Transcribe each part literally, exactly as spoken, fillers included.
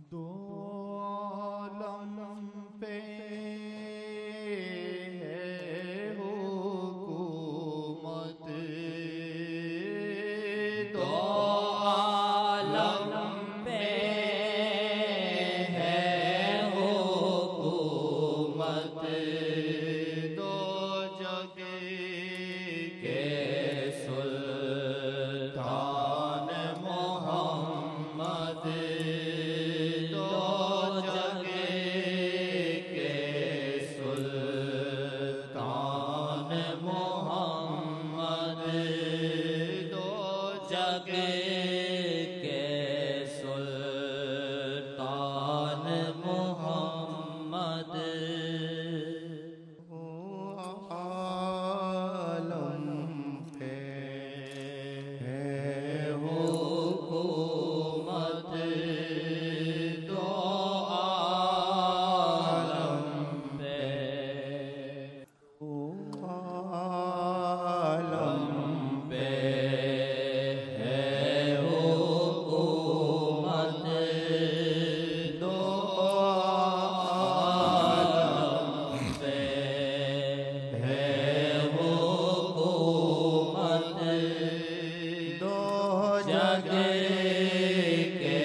दो आलम पे है हुकूमत, दो आलम पे है हुकूमत, दो जग के सुल्तान मोहम्मद, दो जग के सुल्तान मोहम्मद, दो जग के सुल्तान मोहम्मद। आलम पे है हुकूमत, दो आलम पे आलम पे है हुकूमत, दो आलम पे है हुकूमत, दो जग के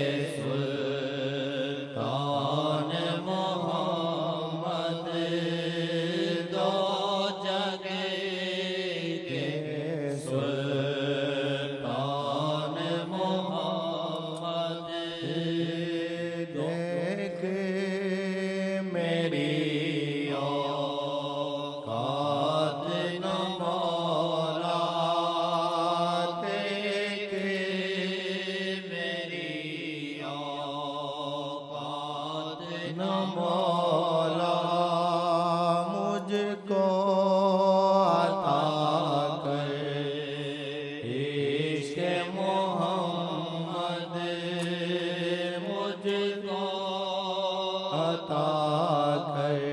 सुल्तान मोहम्मद, दो जग के सुल्तान मोहम्मद। देख मेरी औकात न मौला, देख मेरी औकात न मौला, मुझको अता कर इश्क मोहम्मद, मुझको अता कर